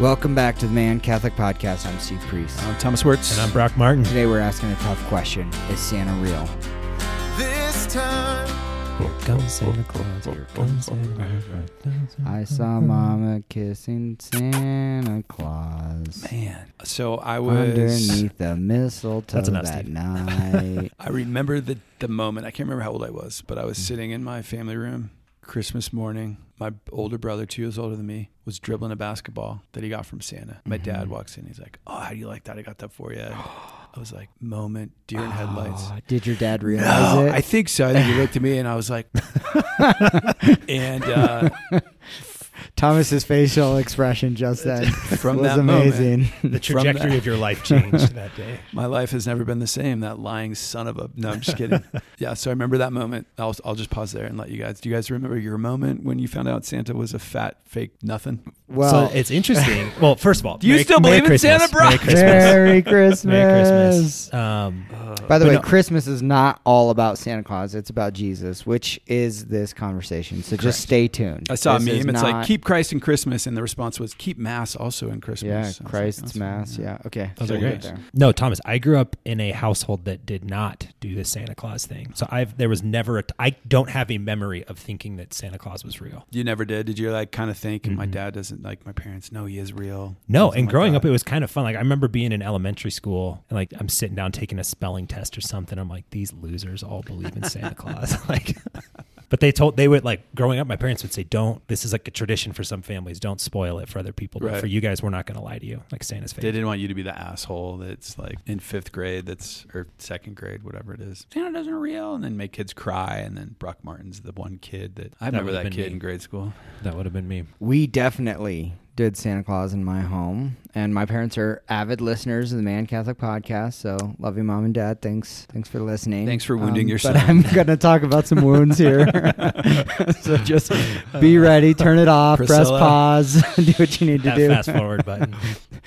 Welcome back to the Man Catholic Podcast. I'm Steve Priest. I'm Thomas Wirtz. And I'm Brock Martin. Today we're asking a tough question. Is Santa real? This time. Here comes Santa Claus. Here comes Santa Claus. I saw Mama kissing Santa Claus. Man. So I was... underneath the mistletoe That's enough, that Steve. night. I remember the moment. I can't remember how old I was, but I was sitting in my family room Christmas morning. My older brother, 2 years older than me, was dribbling a basketball that he got from Santa. My dad walks in. He's like, "Oh, how do you like that? I got that for you." I was like, moment, deer in headlights. Did your dad realize No, it? I think so. I think he looked at me and I was like, and Thomas's facial expression just then from was that amazing. moment, The trajectory of your life changed that day. my life has never been the same. That lying son of a... No, I'm just kidding. Yeah, so I remember that moment. I'll just pause there and let you guys... Do you guys remember your moment when you found out Santa was a fat, fake nothing? Well, So it's interesting. Well, first of all, Do you still believe in Santa, bro? Merry Christmas. Merry Christmas. Merry Christmas. By the But way, no- Christmas is not all about Santa Claus. It's about Jesus, which is this conversation. So just stay tuned. I saw a This is meme. It's like, not- keep Christ in Christmas. And the response was, keep Mass also in Christmas. Yeah, So I was like, Christ's that's Mass. fine, Yeah, okay. Those So are we'll great. get there. No, Thomas, I grew up in a household that did not do the Santa Claus thing. So there was never I don't have a memory of thinking that Santa Claus was real. You never did? Did you like kind of think, my dad doesn't like my parents? No, he is real. No, Something and like growing that. up, it was kind of fun. Like I remember being in elementary school and like I'm sitting down taking a spelling test or something. I'm like, these losers all believe in Santa Claus. Like, but they would like growing up. My parents would say, "Don't." This is like a tradition for some families. Don't spoil it for other people. But Right. for you guys, we're not going to lie to you. Like Santa's fake. They didn't want you to be the asshole that's like in 5th grade, or 2nd grade, whatever it is. Santa doesn't real, and then make kids cry. And then Brock Martin's the one kid that I remember would've that been kid me. in grade school. That would have been me. We definitely did Santa Claus in my home, and my parents are avid listeners of the Man Catholic Podcast. So love you, Mom and Dad. Thanks for listening. Thanks for wounding your But son. I'm gonna talk about some wounds here. So just be ready, turn it off, Priscilla. press pause, do what you need to That do. fast forward button.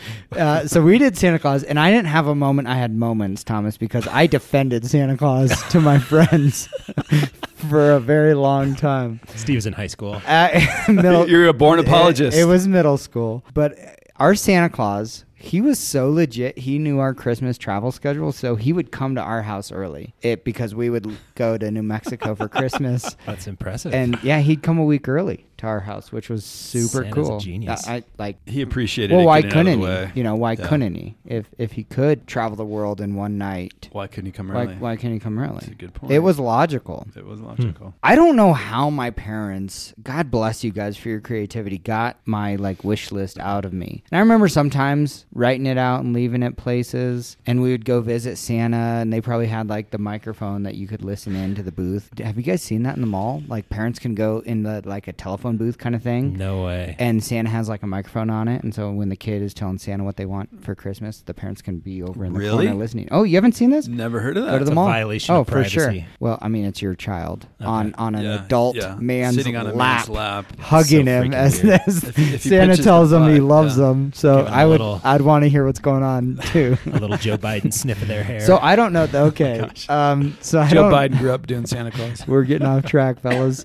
So we did Santa Claus, and I didn't have a moment. I had moments, Thomas, because I defended Santa Claus to my friends for a very long time. Steve's in high school. You're a born apologist. It was middle school, but our Santa Claus, he was so legit. He knew our Christmas travel schedule, so he would come to our house early. Because we would go to New Mexico for Christmas. That's impressive. And yeah, he'd come a week early to our house, which was super Santa's cool. a genius. I like. He appreciated Well, it. why getting it out of couldn't the he? way. You know, why Yeah. couldn't he? If he could travel the world in one night, Why couldn't he come early? why can't he come early? That's a good point. It was logical. It was logical. I don't know how my parents, God bless you guys for your creativity, got my like wish list out of me. And I remember sometimes writing it out and leaving it places, and we would go visit Santa, and they probably had like the microphone that you could listen into the booth. Have you guys seen that in the mall? Like parents can go in the like a telephone booth kind of thing. no way. And Santa has like a microphone on it, and so when the kid is telling Santa what they want for Christmas, the parents can be over in the Really? corner listening. Oh, you haven't seen this? Never heard of that. Go to the a mall. violation oh, of for sure. privacy. Well, I mean, it's your child Okay. on an Yeah, adult yeah. man's Sitting on a lap, man's lap. hugging So him freaking as, weird. as If he Santa pitches tells the him he butt, loves yeah. them. So Give him a little- I'd want to hear what's going on too. A little Joe Biden sniff of their hair. So I don't know. Okay. Gosh. So I Joe don't. Biden grew up doing Santa Claus. We're getting off track, fellas.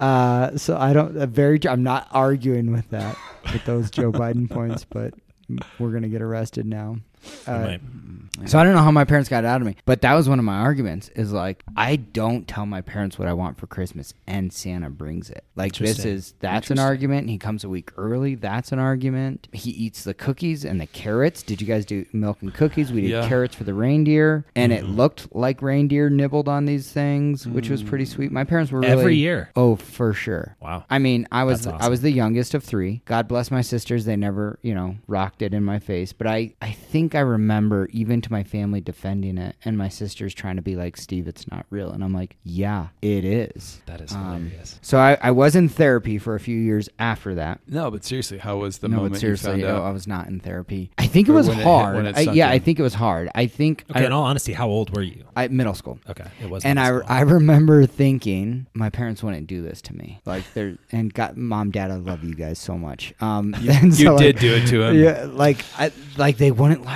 So I don't. I'm not arguing with those Joe Biden points, but we're gonna get arrested now. Right. So I don't know how my parents got it out of me, but that was one of my arguments is like, I don't tell my parents what I want for Christmas and Santa brings it. Like that's an Interesting. argument. He comes a week early. That's an argument. He eats the cookies and the carrots. Did you guys do milk and cookies? We did Yeah. carrots for the reindeer, and it looked like reindeer nibbled on these things, which was pretty sweet. My parents were really, Every year. Oh, for sure. Wow. I mean, I was That's awesome. I was the youngest of 3. God bless my sisters. They never, rocked it in my face. But I think I remember even to my family defending it, and my sisters trying to be like, Steve, it's not real. And I'm like, yeah, it is. That is hilarious. So I was in therapy for a few years after that. No, but seriously, how was the No, moment but seriously, you found out? I was not in therapy. I think it Or was when it hit- hard. when it I sunk in? think it was hard. I think Okay, in all honesty, how old were you? middle school. Okay, it was. And middle school. I remember thinking my parents wouldn't do this to me. Like Mom, Dad, I love you guys so much. You did do it to him. Yeah, like they wouldn't lie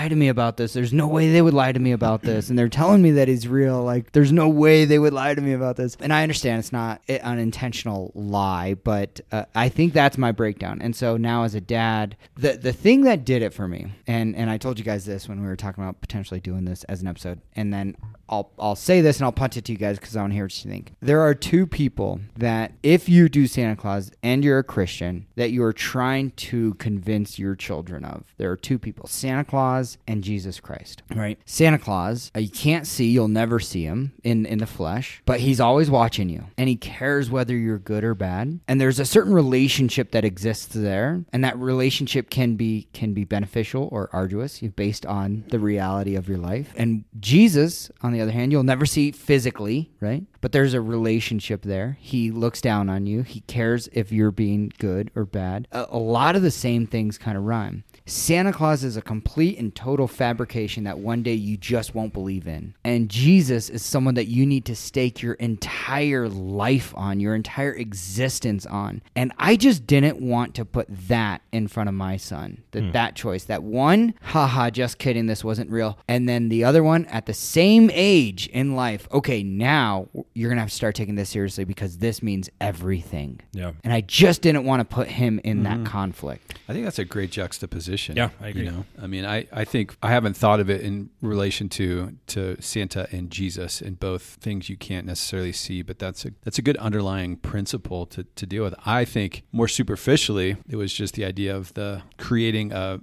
lie to me about this. There's no way they would lie to me about this. And they're telling me that he's real. Like, there's no way they would lie to me about this. And I understand it's not an unintentional lie, but I think that's my breakdown. And so now as a dad, the thing that did it for me, and I told you guys this when we were talking about potentially doing this as an episode, and then I'll say this and I'll punt it to you guys because I want to hear what you think. There are two people that if you do Santa Claus and you're a Christian, that you are trying to convince your children of. There are two people, Santa Claus and Jesus Christ, right? Santa Claus, you can't see, you'll never see him in the flesh, but he's always watching you and he cares whether you're good or bad. And there's a certain relationship that exists there, and that relationship can be beneficial or arduous based on the reality of your life. And Jesus, on the other hand, you'll never see physically, right? But there's a relationship there. He looks down on you. He cares if you're being good or bad. A lot of the same things kind of rhyme. Santa Claus is a complete and total fabrication that one day you just won't believe in. And Jesus is someone that you need to stake your entire life on, your entire existence on. And I just didn't want to put that in front of my son. That choice. That one, haha, just kidding, this wasn't real. And then the other one, at the same age in life, okay, now you're going to have to start taking this seriously because this means everything. Yeah. And I just didn't want to put him in that conflict. I think that's a great juxtaposition. Yeah, I agree. You know, I mean, I think I haven't thought of it in relation to Santa and Jesus, and both things you can't necessarily see, but that's a good underlying principle to deal with. I think more superficially, it was just the idea of the creating a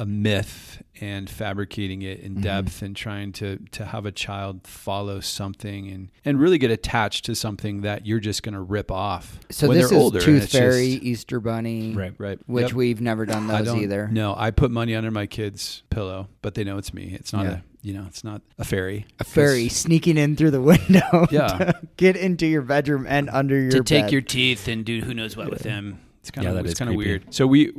myth and fabricating it in depth and trying to have a child follow something and really get attached to something that you're just going to rip off So when this they're is older. Tooth and Fairy, it's just, Easter Bunny, Right. which Yep. we've never done those either. No, I put money under my kid's pillow, but they know it's me. It's not it's not a fairy. A fairy sneaking in through the window Yeah. to get into your bedroom and under your to bed. take your teeth and do who knows what with them. It's kind of that is creepy. weird.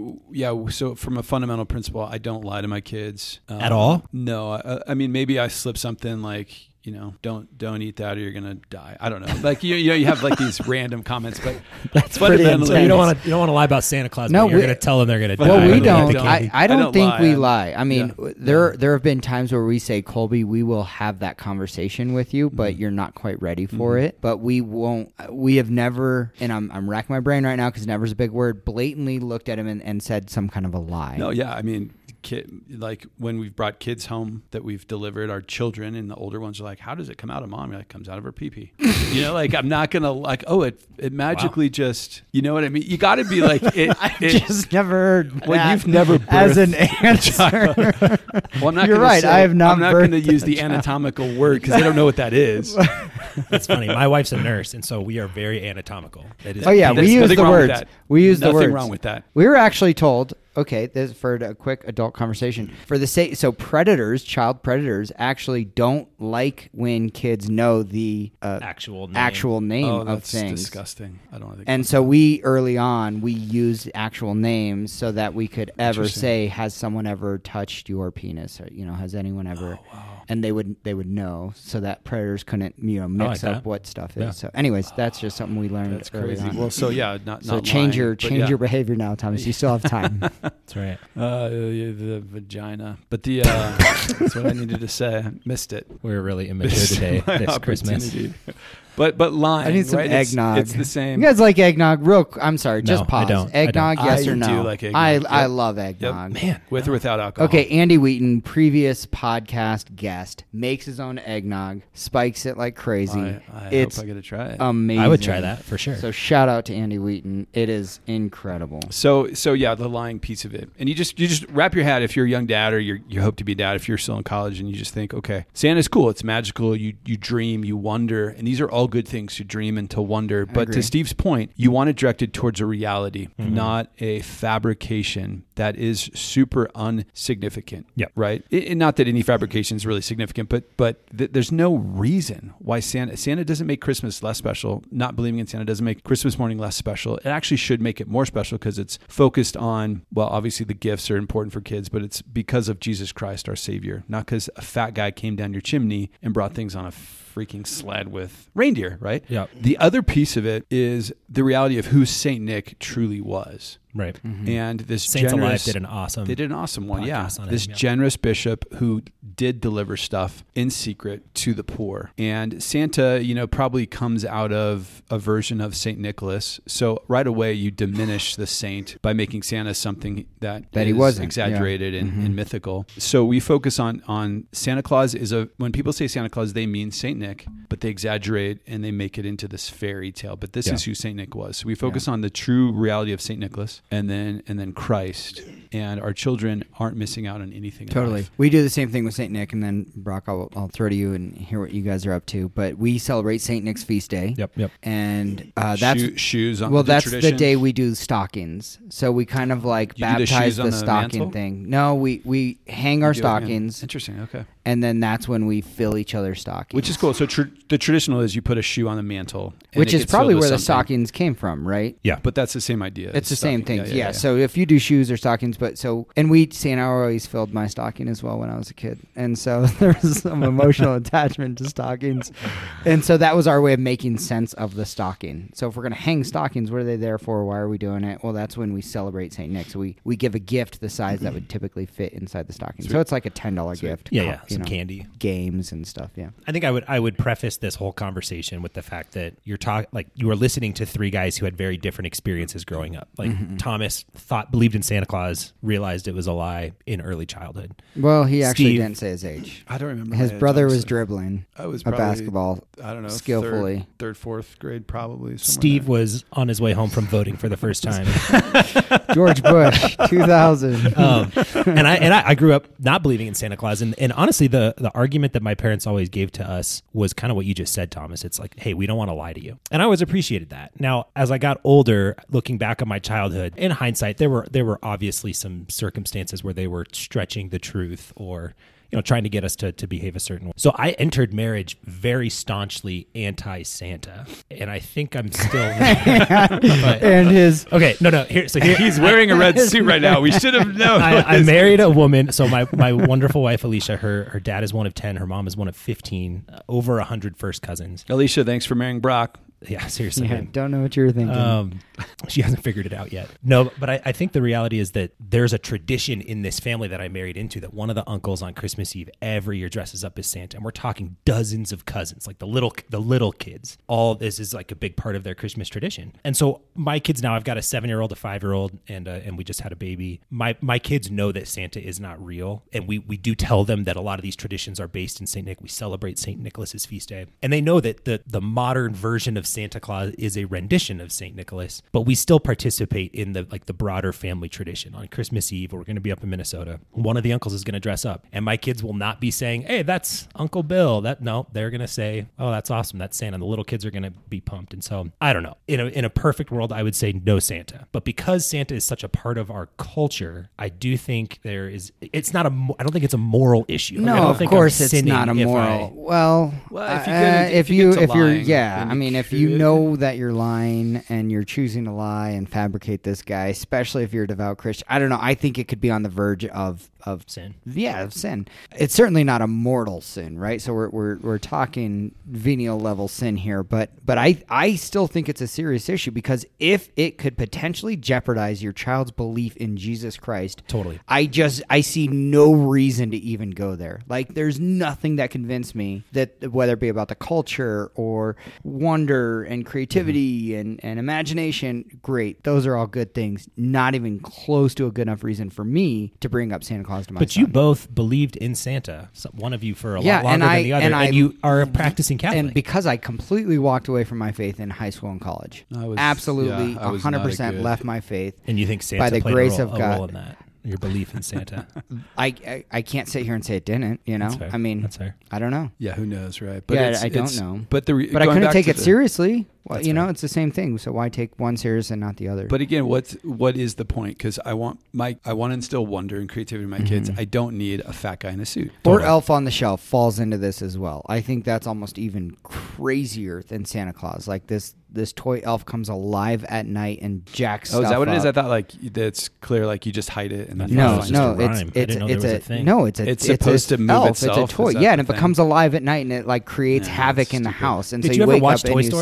So so from a fundamental principle, I don't lie to my kids At all? No, I mean maybe I slip something like, you know, don't eat that or you're gonna die. I don't know. Like you have like these random comments, but That's pretty fundamentally- So you intense. don't want to lie about Santa Claus, No, but you're we- going to tell them they're going to die. Well, Well, we I don't. don't. I don't don't think lie. we lie. I mean, Yeah. there have been times where we say, Colby, we will have that conversation with you, but you're not quite ready for it. But we won't. We have never, and I'm racking my brain right now because never is a big word, blatantly looked at him and said some kind of a lie. No, yeah, I mean, like when we've brought kids home that we've delivered, our children and the older ones are like, "How does it come out of mom?" You're like, "Comes out of her pee-pee." You know, like I'm not gonna like, oh, it magically just, you know what I mean? You got to be like, I've just never heard well, that you've never as an birthed answer. Well, I'm not You're gonna right, say- I have not I'm not going to birthed use a the child. anatomical word because they don't know what that is. That's funny. My wife's a nurse, and so we are very anatomical. It is, Oh yeah, There's we use nothing the wrong with words. that. We use the Nothing words. wrong with that. We were actually told. Okay, this is for a quick adult conversation. For the sake, so predators, child predators, actually don't like when kids know the actual name. name Oh, of that's things. disgusting. I don't think. And so we early on we used actual names so that we could ever Interesting. say, "Has someone ever touched your penis?" Or has anyone ever? Oh, wow. And they would know so that predators couldn't mix like up that. what stuff Yeah. is. So, anyways, that's just something we learned. That's early crazy. on. Well, so yeah, not so not change lying, your but yeah. behavior now, Thomas. You still have time. That's right. The vagina, but the that's what I needed to say. I missed it. We're really immature This is today, my this Christmas. opportunity. But lying. I need some right? eggnog. It's the same. You guys like eggnog? I'm sorry, just No, I pause. don't. Eggnog, I yes or do no? like eggnog. I Yep. love Yep. eggnog. Man, with or without alcohol. Okay, Andy Wheaton, previous podcast guest, makes his own eggnog, spikes it like crazy. I It's hope I get to try it. amazing. I would try that for sure. So shout out to Andy Wheaton. It is incredible. So yeah, the lying piece of it, and you just wrap your head if you're a young dad or you hope to be a dad if you're still in college, and you just think, okay, Santa's cool, it's magical, you dream, you wonder, and these are all good things to dream and to wonder. But agree. to Steve's point, you want it directed towards a reality, not a fabrication that is super unsignificant. Yep. Right. And not that any fabrication is really significant, but there's no reason why Santa doesn't make Christmas less special. Not believing in Santa doesn't make Christmas morning less special. It actually should make it more special because it's focused on, well, obviously the gifts are important for kids, but it's because of Jesus Christ, our Savior, not because a fat guy came down your chimney and brought things on a freaking sled with reindeer, right? Yep. The other piece of it is the reality of who Saint Nick truly was. Right. And this Saints Alive generous did an awesome. They did an awesome one, yeah. podcast on This him, yeah. generous bishop who did deliver stuff in secret to the poor. And Santa, probably comes out of a version of St. Nicholas. So right away you diminish the saint by making Santa something that he is wasn't, exaggerated and mythical. So we focus on Santa Claus when people say Santa Claus, they mean St. Nick, but they exaggerate and they make it into this fairy tale. But this is who St. Nick was. So we focus on the true reality of St. Nicholas and then Christ. And our children aren't missing out on anything. Totally. In life. We do the same thing with St. Nick, and then Brock, I'll throw to you and hear what you guys are up to. But we celebrate St. Nick's feast day. Yep. And that's shoes on that's tradition? the day we do stockings. So we kind of like You do the baptize shoes on the the stocking mantle? thing. No, we hang our You do it, yeah. stockings, Interesting. Okay. and then that's when we fill each other's stockings. Which is cool. So the traditional is you put a shoe on the mantle, and Which it is gets probably filled where with the something. stockings came from, right? Yeah. But that's the same idea. It's the same thing. Stocking. Yeah. So if you do shoes or stockings, Santa always filled my stocking as well when I was a kid. And so there was some emotional attachment to stockings. And so that was our way of making sense of the stocking. So if we're going to hang stockings, what are they there for? Why are we doing it? Well, that's when we celebrate St. Nick. So we give a gift the size that would typically fit inside the stocking. So it's like a $10 gift. Yeah. You Some know, candy. games and stuff. Yeah. I think I would preface this whole conversation with the fact that you were listening to three guys who had very different experiences growing up. Like Thomas believed in Santa Claus, realized it was a lie in early childhood. Well, he actually Steve- didn't say his age. I don't remember. His my age, brother was honestly. dribbling I was a probably, basketball I don't know, skillfully. third, fourth grade, probably. Steve was on his way home from voting for the first time. George Bush, 2000. And I grew up not believing in Santa Claus. And honestly, the argument that my parents always gave to us was kind of what you just said, Thomas. It's like, hey, we don't want to lie to you. And I always appreciated that. Now, as I got older, looking back on my childhood, in hindsight, there were obviously some circumstances where they were stretching the truth or trying to get us to behave a certain way. So I entered marriage very staunchly anti-Santa, and I think I'm still there. But- And his okay, no. Here, He's wearing a red suit right now. We should have known. I married a woman. So my wonderful wife Alicia, her dad is one of 10, her mom is one of 15, over 100 first cousins. Alicia, thanks for marrying Brock. Yeah, seriously. yeah, man. don't know what you were thinking. She hasn't figured it out yet. No, but I think the reality is that there's a tradition in this family that I married into that one of the uncles on Christmas Eve every year dresses up as Santa, and we're talking dozens of cousins, like the little kids. All this is like a big part of their Christmas tradition. And so my kids now, I've got a 7-year-old, a 5-year-old, and we just had a baby. My kids know that Santa is not real, and we do tell them that a lot of these traditions are based in St. Nick. We celebrate St. Nicholas's feast day, and they know that the modern version of Santa Claus is a rendition of St. Nicholas, but we still participate in the broader family tradition. On Christmas Eve, we're going to be up in Minnesota. One of the uncles is going to dress up, and my kids will not be saying, "Hey, that's Uncle Bill." They're going to say, "Oh, that's awesome. That's Santa." And the little kids are going to be pumped. And so I don't know. In a perfect world, I would say no Santa, but because Santa is such a part of our culture, I do think it's not I don't think it's a moral issue. Like, I No, don't of think course I'm it's sinning not a if moral. Well, if you get to lying, then if you you could. know that you're lying and you're choosing to lie and fabricate this guy, especially if you're a devout Christian, I don't know. I think it could be on the verge of sin. Yeah, of sin. It's certainly not a mortal sin, right? So we're talking venial level sin here, but I still think it's a serious issue because if it could potentially jeopardize your child's belief in Jesus Christ, Totally. I see no reason to even go there. Like there's nothing that convinced me that whether it be about the culture or wonder and creativity and imagination, great. Those are all good things. Not even close to a good enough reason for me to bring up Santa Claus to my But son. you both believed in Santa. One of you for a lot longer and than the other, and you are a practicing Catholic. And because I completely walked away from my faith in high school and college, I was absolutely not a 100% good- left my faith. And you think Santa by the played grace a of role, God. a role in that? Your belief in Santa. I can't sit here and say it didn't. You know, That's fair. I mean, That's fair. I don't know. Yeah, who knows, right? Yeah, I don't know. But But I going couldn't back take to it seriously. Well, That's you know, fair. it's the same thing. So why take one serious and not the other? But again, what is the point? Because I want to instill wonder and creativity in my kids. I don't need a fat guy in a suit. or Totally. Elf on the Shelf falls into this as well. I think that's almost even crazier than Santa Claus. Like this toy elf comes alive at night and jacks. Oh, is that what it is? up. I thought like that's clear. Like you just hide it and then No, No, it's just a no, rhyme. I it's didn't know there was a thing. no, it's supposed to move elf. itself? It's a toy, Is that yeah, the and it thing? becomes alive at night and it like creates Yeah, havoc that's in the stupid. house. And Did so you you ever wake watch up and Toy you Story? see,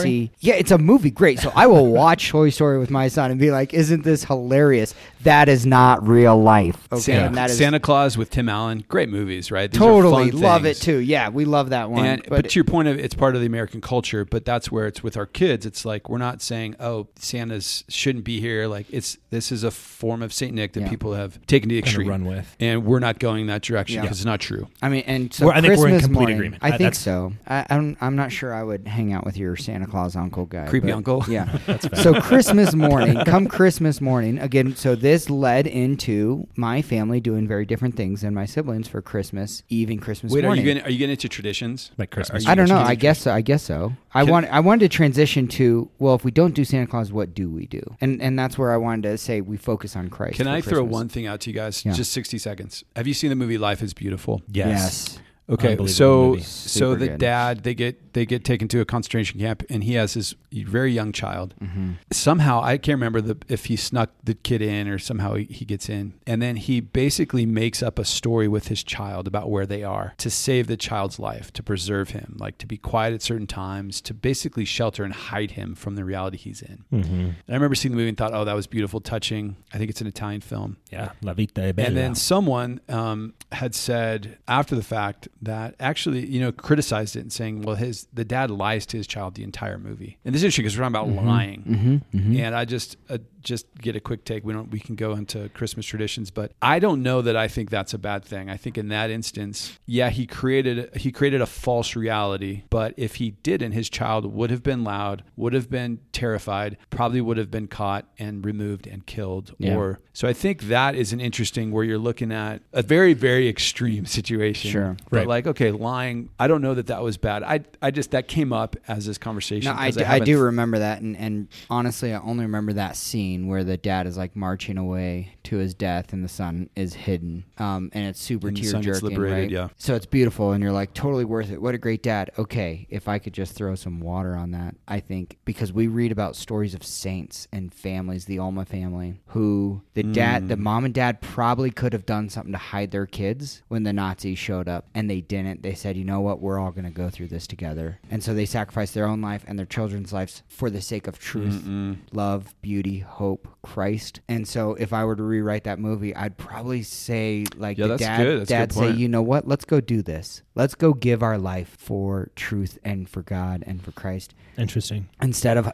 Yeah, it's a movie. Great. So I will watch Toy Story with my son and be like, isn't this hilarious? That is not real life. Okay. And that is Santa Claus with Tim Allen, great movies, right? These are totally fun love things. it too. Yeah, we love that one. But to your point of it's part of the American culture, but that's where it's with our kids. It's like we're not saying, oh, Santa's shouldn't be here. Like this is a form of Saint Nick that people have taken to the Kind of extreme, run with. and we're not going that direction Yeah. because it's not true. I mean, and so I think we're in Christmas complete morning, agreement. I think That's- so. I'm not sure I would hang out with your Santa Claus uncle guy. Creepy but- uncle? Yeah. That's fair. So Christmas morning, come Christmas morning, again, so this led into my family doing very different things than my siblings for Christmas Eve and Christmas Wait, morning. are you getting into traditions? Like Christmas. I don't know. Are you I guess so. I wanted to transition to, well, if we don't do Santa Claus, what do we do? And that's where I wanted to say we focus on Christ. Can for I throw Christmas. one thing out to you guys? Yeah. Just 60 seconds. Have you seen the movie Life is Beautiful? Yes. Okay, Unbelievable so movie. so the Super good. dad they get taken to a concentration camp, and he has his very young child. Mm-hmm. Somehow I can't remember if he snuck the kid in or somehow he gets in, and then he basically makes up a story with his child about where they are to save the child's life, to preserve him, like to be quiet at certain times, to basically shelter and hide him from the reality he's in. Mm-hmm. And I remember seeing the movie and thought, oh, that was beautiful, touching. I think it's an Italian film. Yeah. La vita è bella. And then someone had said after the fact that actually, criticized it and saying, well, the dad lies to his child the entire movie. And this is interesting because we're talking about lying. And I just get a quick take. We can go into Christmas traditions, but I don't know that I think that's a bad thing. I think in that instance, yeah, he created a false reality, but if he didn't, his child would have been loud, would have been terrified, probably would have been caught and removed and killed. Yeah. So I think that is an interesting where you're looking at a very, very extreme situation. Sure. But Right. like, okay, lying, I don't know that was bad. I just, that came up as this conversation. No, I 'cause do haven't- remember that, and honestly, I only remember that scene where the dad is like marching away to his death, and the son is hidden, and it's super And the tear son gets jerking, liberated, right? yeah. So it's beautiful, and you're like totally worth it. What a great dad. Okay, if I could just throw some water on that, I think because we read about stories of saints and families, the Ulma family, who the mom and dad probably could have done something to hide their kids when the Nazis showed up, and they didn't. They said, you know what, we're all going to go through this together, and so they sacrificed their own life and their children's lives for the sake of truth, love, beauty, hope, Christ. And so if I were to rewrite that movie, I'd probably say like Yeah, the that's good. That's a dad good say, point. you know what, let's go do this. Let's go give our life for truth and for God and for Christ. Interesting. Instead of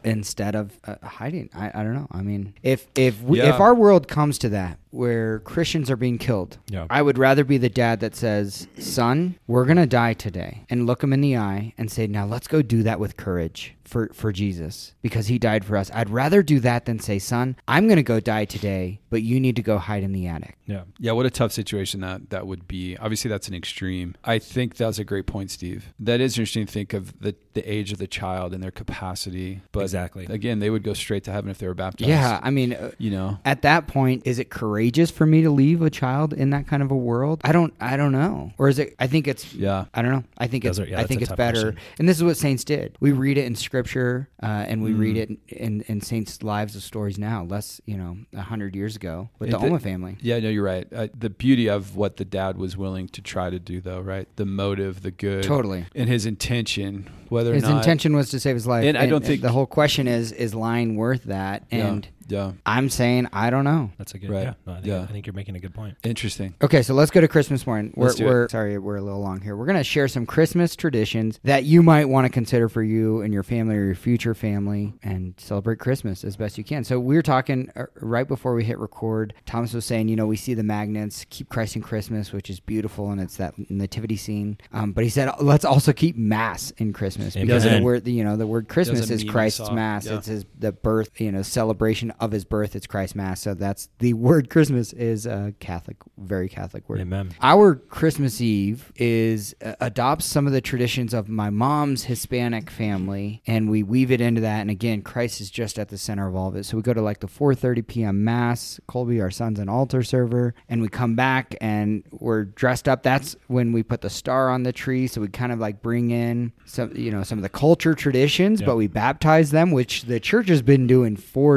hiding. I don't know. I mean, if Yeah. our world comes to that where Christians are being killed, Yeah. I would rather be the dad that says, son, we're going to die today, and look him in the eye and say, now let's go do that with courage for Jesus because he died for us. I'd rather do that than say, son, I'm going to go die today, but you need to go hide in the attic. Yeah. Yeah, what a tough situation that would be. Obviously, that's an extreme. I think that was a great point, Steve. That is interesting to think of the age of the child and their capacity. But Exactly. again, they would go straight to heaven if they were baptized. Yeah, I mean, at that point, is it courageous for me to leave a child in that kind of a world? I don't know. Or is it? I think it's. Yeah. I don't know. I think Those it's. are- yeah, I that's think a it's tough better. question. And this is what saints did. We read it in Scripture, and we read it in saints' lives of stories now. Less, 100 years ago with the Ulma family. Yeah, no, you're right. The beauty of what the dad was willing to try to do, though, right? The motive, the good. Totally. And his intention, whether His or not. intention was to save his life. And I don't think- the whole question is lying worth that? And Yeah. I'm saying I don't know. That's a good. Right. Yeah. No, I think you're making a good point. Interesting. Okay, so let's go to Christmas morning. Let's do it. Sorry, we're a little long here. We're going to share some Christmas traditions that you might want to consider for you and your family or your future family and celebrate Christmas as best you can. So we were talking right before we hit record. Thomas was saying, we see the magnets, keep Christ in Christmas, which is beautiful, and it's that nativity scene. But he said, let's also keep Mass in Christmas because Amen. the word Christmas There's a is meme I Christ's saw. Mass. Yeah. It's the birth, celebration of his birth. It's Christ's Mass. So that's the word Christmas is a Catholic, very Catholic word. Amen. Our Christmas Eve is adopts some of the traditions of my mom's Hispanic family, and we weave it into that. And again, Christ is just at the center of all of it. So we go to like the 4:30 p.m. Mass. Colby, our son's an altar server, and we come back and we're dressed up. That's when we put the star on the tree. So we kind of like bring in some of the culture traditions, Yep. but we baptize them, which the church has been doing for centuries.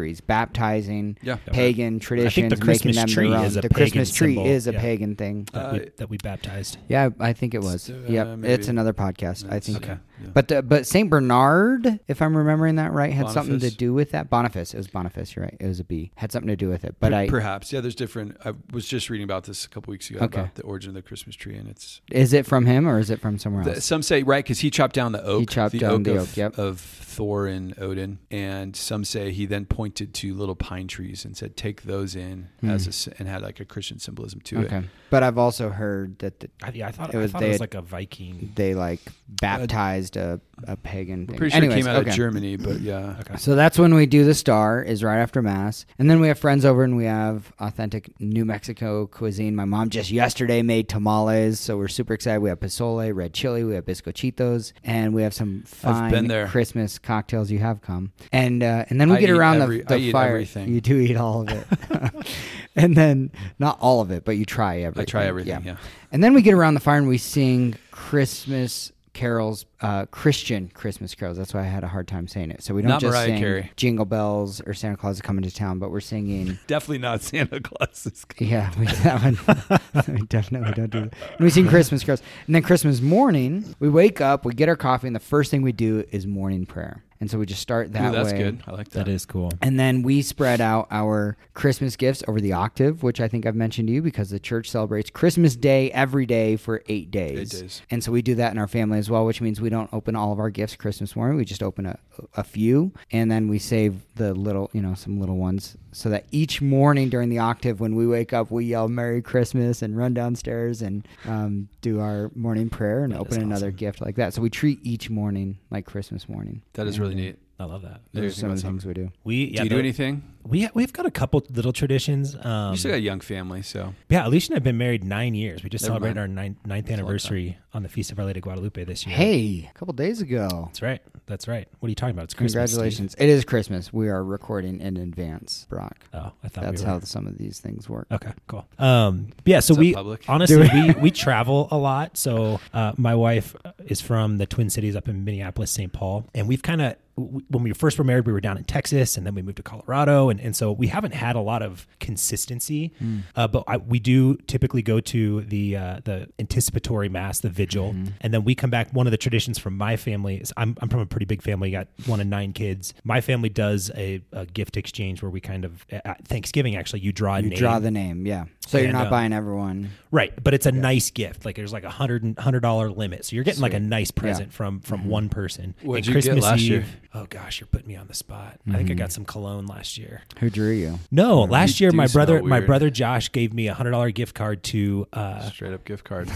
centuries, baptizing Yeah. pagan traditions, the Christmas making them tree their own. is a The Christmas pagan tree symbol. is a Yeah. pagan thing. that we baptized. Yeah, I think it was. Yep, maybe. it's another podcast. I think. Okay. Yeah. But Saint Bernard, if I'm remembering that right, had something to Boniface? do with that. Boniface, it was Boniface. You're right. It was a B. Had something to do with it. But Perhaps. Yeah, there's different. I was just reading about this a couple weeks ago Okay. about the origin of the Christmas tree, and it's is it from him or is it from somewhere else? some say right because he chopped down the oak. He chopped the down oak the of, oak, yep. of Thor and Odin, and some say he then pointed to little pine trees and said, "Take those in as and had like a Christian symbolism to it." Okay, but I've also heard that I thought It was- it they was had- like a Viking. they like baptized a pagan I'm thing. pretty sure Anyways, it came out okay. of Germany, but yeah. Okay. So that's when we do the star, is right after Mass. And then we have friends over and we have authentic New Mexico cuisine. My mom just yesterday made tamales, so we're super excited. We have pozole, red chili, we have bizcochitos, and we have some I've been fine there. Christmas cocktails. You have come. And then we I get eat around I the eat fire. everything. You do eat all of it. And then, not all of it, but you try everything. I try everything. Yeah. And then we get around the fire and we sing Christmas carols, Christian Christmas carols. That's why I had a hard time saying it. So we don't Not just Mariah sing Carey. Jingle Bells or Santa Claus is coming to town, but we're singing. Definitely not Santa Claus. Yeah, that one. We definitely don't do that. And we sing Christmas carols. And then Christmas morning, we wake up, we get our coffee, and the first thing we do is morning prayer. And so we just start that Ooh, that's way. good. I like that. That is cool. And then we spread out our Christmas gifts over the octave, which I think I've mentioned to you because the church celebrates Christmas Day every day for 8 days. 8 days. And so we do that in our family as well, which means we don't open all of our gifts Christmas morning. We just open a few, and then we save the little, some little ones, so that each morning during the octave when we wake up, we yell Merry Christmas and run downstairs and do our morning prayer and That open is another awesome. gift like that. So we treat each morning like Christmas morning. That is really neat. I love that. Those are Think some of about the things we do. We Do you do anything? We've got a couple little traditions. You still got a young family, so Yeah, Alicia and I have been married 9 years. We just Never celebrated mind. our ninth anniversary on the Feast of Our Lady of Guadalupe this year. Hey, a couple days ago. That's right. That's right. What are you talking about? It's Christmas. Steve. Congratulations. It is Christmas. We are recording in advance, Brock. Oh, I thought That's we were. how some of these things work. Okay, cool. Yeah, so What's up, we public? honestly we travel a lot. So my wife is from the Twin Cities up in Minneapolis, St. Paul, and we've kind of when we first were married, we were down in Texas, and then we moved to Colorado, and so we haven't had a lot of consistency. But we do typically go to the anticipatory mass, the vigil, and then we come back. One of the traditions from my family is I'm from a pretty big family. Got 1 of 9 kids. My family does a gift exchange where we kind of at Thanksgiving actually you draw a You name. draw the name, yeah. So you're And, not buying everyone. Right, but it's a nice gift. Like there's like $100 limit, so you're getting like a nice present from one person. What'd And you get last Eve, year? Oh gosh, you're putting me on the spot. I think I got some cologne last year. Who drew you? No, last year do my smell brother weird. Josh gave me a $100 gift card to straight up gift card.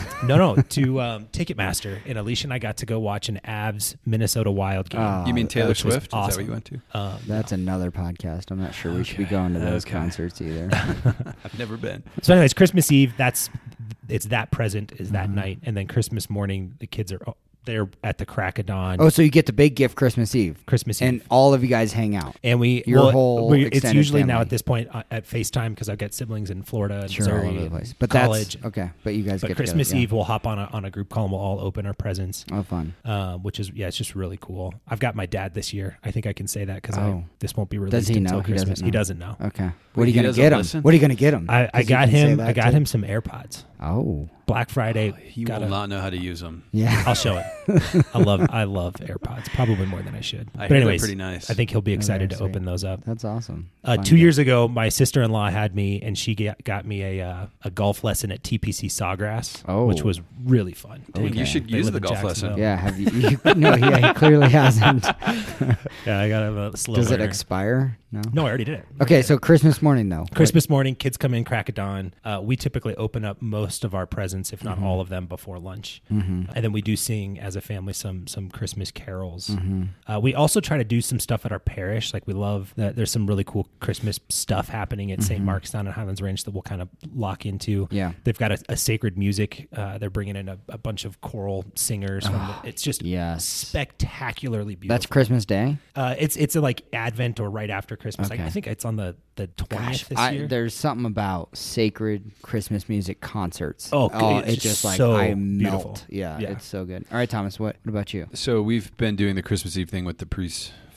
to Ticketmaster, and Alicia and I got to go watch an Avs Minnesota Wild game. Oh, You mean Taylor which was Swift? Is that what awesome. you went to? That's another podcast. I'm not sure we should be Okay. going to those Okay. concerts either. I've never been. So, anyways, Christmas Eve. It's that present is that night, and then Christmas morning, the kids are they're at the crack of dawn. Oh, so you get the big gift Christmas Eve. Christmas Eve. And all of you guys hang out. And Your whole it's extended usually now family. at this point at FaceTime because I've got siblings in Florida and Sure, all Missouri over the and place. But college. that's okay. But you guys But get Christmas together, Eve, we'll hop on a group call and we'll all open our presents, yeah. Oh, fun. which is it's just really cool. I've got my dad this year. I think I can say that because Oh. this won't be released Does he until know? He doesn't Christmas. know. He doesn't know. Okay. What are Wait, you he going to doesn't get him? listen? What are you going to get him? I 'Cause you got can say him. that I got too. him some AirPods. Oh. Black Friday. He got will not know how to use them. Yeah. I'll show it. I love AirPods probably more than I should. I But hear they're anyways, pretty nice. I think he'll be excited to sweet. open those up. That's awesome. 2 years ago, my sister-in-law had me, and she got me a golf lesson at TPC Sawgrass, Oh. which was really fun. Well, Okay. you should They use live the in golf lesson. Jacksonville. Yeah. Have you no, he clearly hasn't. Yeah, I got a slow Does it learner. expire? No. No, I already did it. Okay, so Christmas morning though. Christmas morning, kids come in, crack of dawn. We typically open up most of our presents, if not all of them, before lunch, and then we do sing as a family some Christmas carols. We also try to do some stuff at our parish. Like we love that there's some really cool Christmas stuff happening at St. Mark's down in Highlands Ranch that we'll kind of lock into. Yeah. They've got a sacred music. They're bringing in a bunch of choral singers. It's just Yes. spectacularly beautiful. That's Christmas Day? It's like Advent or right after Christmas. Like, Okay. I think it's on the 20th this year. There's something about sacred Christmas music concerts. Oh, it's it's just like so I beautiful. melt. Yeah, Yeah. it's so good. All right, Thomas, what about you? So we've been doing the Christmas Eve thing with the priest's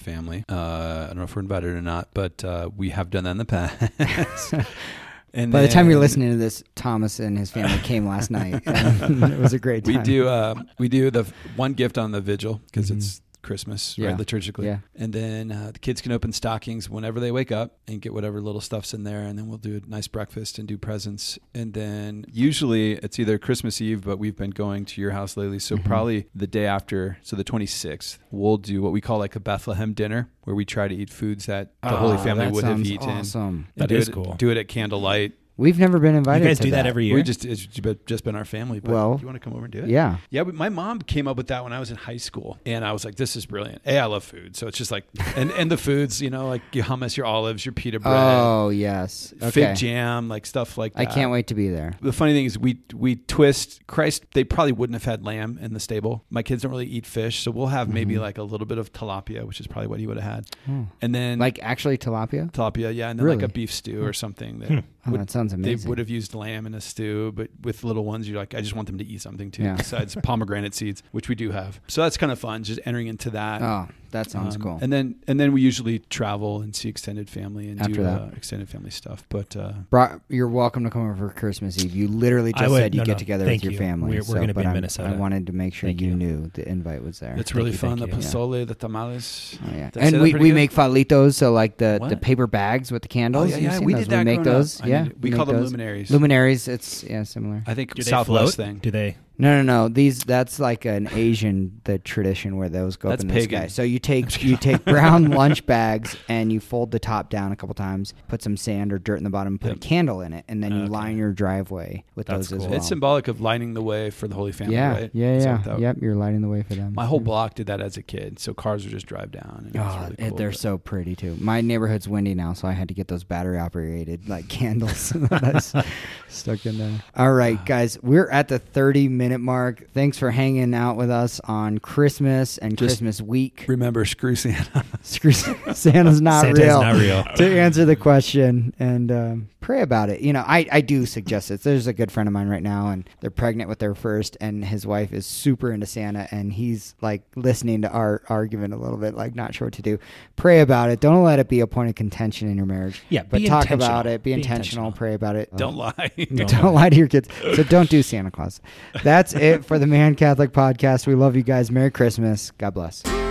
family. I don't know if we're invited or not, but we have done that in the past. And By the time you're listening to this, Thomas and his family came last night. And it was a great time. we do the one gift on the vigil because it's Christmas, Yeah. right, liturgically. Yeah. And then the kids can open stockings whenever they wake up and get whatever little stuff's in there. And then we'll do a nice breakfast and do presents. And then usually it's either Christmas Eve, but we've been going to your house lately. So probably the day after, so the 26th, we'll do what we call like a Bethlehem dinner where we try to eat foods that the Holy Family that would have sounds eaten. awesome. That is cool. Do it at candlelight. We've never been invited You guys to do that every year? It's just been our family. But Well, do you want to come over and do it? Yeah. Yeah, but my mom came up with that when I was in high school, and I was like, "This is brilliant." I love food, so it's just like, and the foods, like your hummus, your olives, your pita bread, Oh, yes. Okay. fig jam, like stuff like that. I can't wait to be there. The funny thing is, we twist Christ. They probably wouldn't have had lamb in the stable. My kids don't really eat fish, so we'll have maybe like a little bit of tilapia, which is probably what he would have had, and then Like actually tilapia? tilapia, yeah, and then Really? like a beef stew or something that. Oh, that sounds They amazing. would have used lamb in a stew, but with little ones, you're like, I just want them to eat something too, Yeah. besides pomegranate seeds, which we do have. So that's kind of fun, just entering into that. Oh, that sounds cool. And then we usually travel and see extended family and After do that. extended family stuff. But You're welcome to come over for Christmas Eve. You literally just said you get together with your family. We're going to be in Minnesota. I wanted to make sure Thank you you. knew the invite was there. it's really you, fun. thank The you. pozole, the tamales. Oh, yeah. Did I say And that we pretty good? make falitos, so like the What? paper bags with the candles. Oh, yeah, You've yeah. seen We those? did that We make growing up. those. I Yeah. mean, we call them luminaries. Luminaries. It's similar. I think Do they Southwest float? thing. Do they? No. That's like an Asian tradition where those go That's up in the pagan. sky. So you take brown lunch bags and you fold the top down a couple times, put some sand or dirt in the bottom, put a candle in it, and then you line your driveway with That's those as cool. well. It's symbolic of lighting the way for the Holy Family, yeah, right? Is that what that- Yep, you're lighting the way for them. My whole block did that as a kid, so cars would just drive down. And it was Oh, really cool, they're but- so pretty too. My neighborhood's windy now, so I had to get those battery operated like candles that I stuck in there. All right, guys, we're at the 30-minute mark. Thanks for hanging out with us on Christmas and Just Christmas week. Remember, screw Santa. Screw Santa's not Santa's real. not real. To answer the question and pray about it. I do suggest it. There's a good friend of mine right now, and they're pregnant with their first, and his wife is super into Santa, and he's like listening to our argument a little bit, like not sure what to do. Pray about it. Don't let it be a point of contention in your marriage. Yeah, but be talk intentional. about it. Be Be intentional. intentional. Pray about it. Don't lie. Don't lie to your kids. So don't do Santa Claus. That's it for the Man Catholic Podcast. We love you guys. Merry Christmas. God bless.